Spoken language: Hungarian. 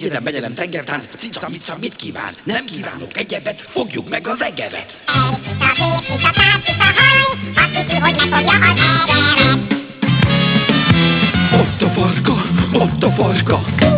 Egyedem, begyedem, tengertánc, cica, mica, mit kíván? Nem kívánok egyebet, fogjuk meg az egevet. Itt a gép, itt a táp, itt a haj, azt hiszi, hogy megfogja az egevet. Ott a farka, ott a farka.